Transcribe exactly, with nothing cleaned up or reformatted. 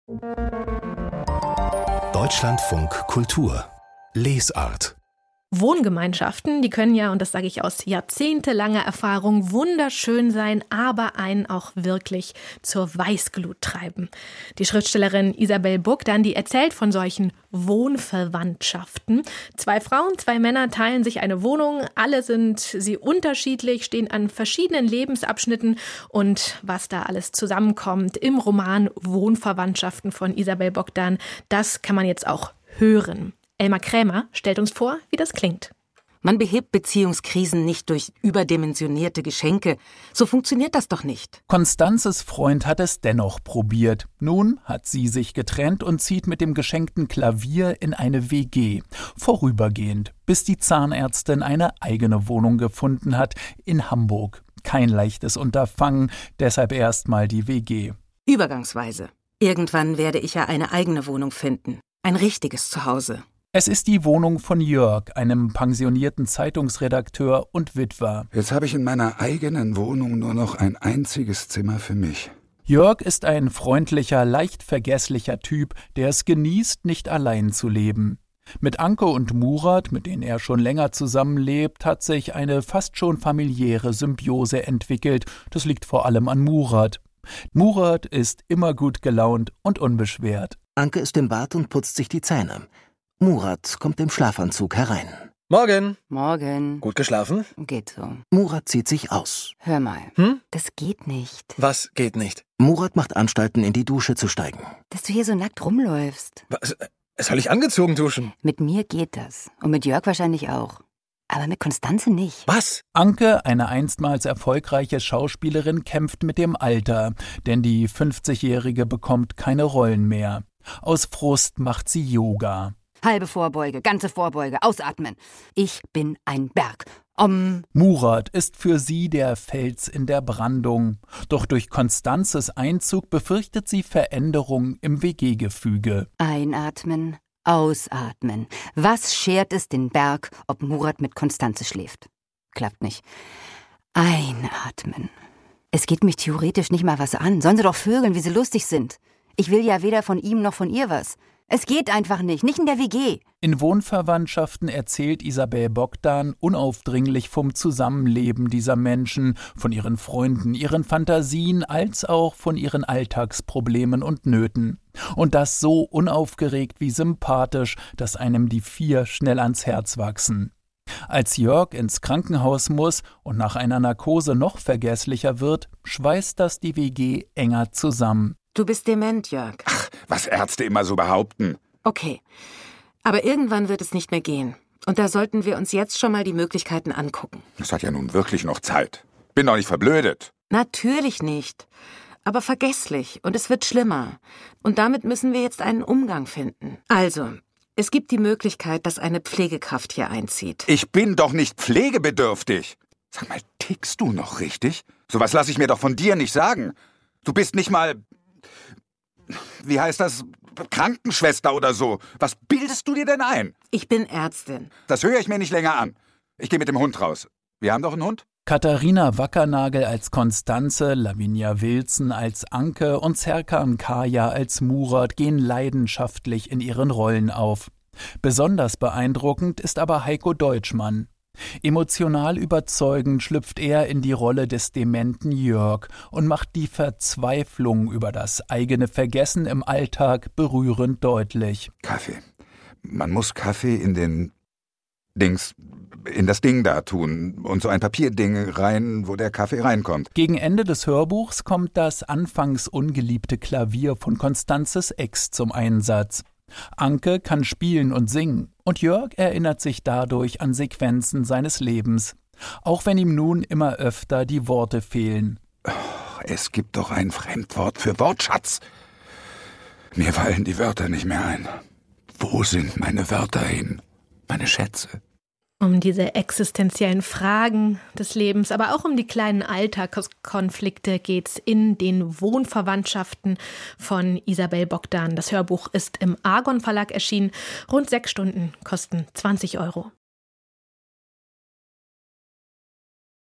Deutschlandfunk Kultur Lesart. Wohngemeinschaften, die können ja, und das sage ich aus jahrzehntelanger Erfahrung, wunderschön sein, aber einen auch wirklich zur Weißglut treiben. Die Schriftstellerin Isabel Bogdan, die erzählt von solchen Wohnverwandtschaften. Zwei Frauen, zwei Männer teilen sich eine Wohnung, alle sind sie unterschiedlich, stehen an verschiedenen Lebensabschnitten und was da alles zusammenkommt im Roman Wohnverwandtschaften von Isabel Bogdan, das kann man jetzt auch hören. Elmar Krämer stellt uns vor, wie das klingt. Man behebt Beziehungskrisen nicht durch überdimensionierte Geschenke. So funktioniert das doch nicht. Konstanzes Freund hat es dennoch probiert. Nun hat sie sich getrennt und zieht mit dem geschenkten Klavier in eine W G. Vorübergehend, bis die Zahnärztin eine eigene Wohnung gefunden hat in Hamburg. Kein leichtes Unterfangen, deshalb erstmal die W G. Übergangsweise. Irgendwann werde ich ja eine eigene Wohnung finden. Ein richtiges Zuhause. Es ist die Wohnung von Jörg, einem pensionierten Zeitungsredakteur und Witwer. Jetzt habe ich in meiner eigenen Wohnung nur noch ein einziges Zimmer für mich. Jörg ist ein freundlicher, leicht vergesslicher Typ, der es genießt, nicht allein zu leben. Mit Anke und Murat, mit denen er schon länger zusammenlebt, hat sich eine fast schon familiäre Symbiose entwickelt. Das liegt vor allem an Murat. Murat ist immer gut gelaunt und unbeschwert. Anke ist im Bad und putzt sich die Zähne. Murat kommt im Schlafanzug herein. Morgen. Morgen. Gut geschlafen? Geht so. Murat zieht sich aus. Hör mal, Hm? das geht nicht. Was geht nicht? Murat macht Anstalten, in die Dusche zu steigen. Dass du hier so nackt rumläufst. Was? Soll ich angezogen duschen? Mit mir geht das. Und mit Jörg wahrscheinlich auch. Aber mit Konstanze nicht. Was? Anke, eine einstmals erfolgreiche Schauspielerin, kämpft mit dem Alter, denn die fünfzigjährige bekommt keine Rollen mehr. Aus Frust macht sie Yoga. Halbe Vorbeuge, ganze Vorbeuge, ausatmen. Ich bin ein Berg. Om. Murat ist für sie der Fels in der Brandung. Doch durch Konstanzes Einzug befürchtet sie Veränderung im W G-Gefüge. Einatmen, ausatmen. Was schert es den Berg, ob Murat mit Konstanze schläft? Klappt nicht. Einatmen. Es geht mich theoretisch nicht mal was an. Sollen sie doch vögeln, wie sie lustig sind. Ich will ja weder von ihm noch von ihr was. Es geht einfach nicht, nicht in der W G. In Wohnverwandtschaften erzählt Isabel Bogdan unaufdringlich vom Zusammenleben dieser Menschen, von ihren Freunden, ihren Fantasien, als auch von ihren Alltagsproblemen und Nöten. Und das so unaufgeregt wie sympathisch, dass einem die vier schnell ans Herz wachsen. Als Jörg ins Krankenhaus muss und nach einer Narkose noch vergesslicher wird, schweißt das die W G enger zusammen. Du bist dement, Jörg. Ach, was Ärzte immer so behaupten. Okay, aber irgendwann wird es nicht mehr gehen. Und da sollten wir uns jetzt schon mal die Möglichkeiten angucken. Das hat ja nun wirklich noch Zeit. Bin doch nicht verblödet. Natürlich nicht. Aber vergesslich. Und es wird schlimmer. Und damit müssen wir jetzt einen Umgang finden. Also, es gibt die Möglichkeit, dass eine Pflegekraft hier einzieht. Ich bin doch nicht pflegebedürftig. Sag mal, tickst du noch richtig? Sowas lasse ich mir doch von dir nicht sagen. Du bist nicht mal... Wie heißt das? Krankenschwester oder so. Was bildest du dir denn ein? Ich bin Ärztin. Das höre ich mir nicht länger an. Ich gehe mit dem Hund raus. Wir haben doch einen Hund? Katharina Wackernagel als Konstanze, Lavinia Wilson als Anke und Serkan Kaya als Murat gehen leidenschaftlich in ihren Rollen auf. Besonders beeindruckend ist aber Heiko Deutschmann. Emotional überzeugend schlüpft er in die Rolle des dementen Jörg und macht die Verzweiflung über das eigene Vergessen im Alltag berührend deutlich. Kaffee. Man muss Kaffee in den Dings, in das Ding da tun und so ein Papierding rein, wo der Kaffee reinkommt. Gegen Ende des Hörbuchs kommt das anfangs ungeliebte Klavier von Konstanzes Ex zum Einsatz. Anke kann spielen und singen und Jörg erinnert sich dadurch an Sequenzen seines Lebens, auch wenn ihm nun immer öfter die Worte fehlen. Oh, es gibt doch ein Fremdwort für Wortschatz. Mir fallen die Wörter nicht mehr ein. Wo sind meine Wörter hin, meine Schätze? Um diese existenziellen Fragen des Lebens, aber auch um die kleinen Alltagskonflikte geht's in den Wohnverwandtschaften von Isabel Bogdan. Das Hörbuch ist im Argon Verlag erschienen. Rund sechs Stunden kosten zwanzig Euro.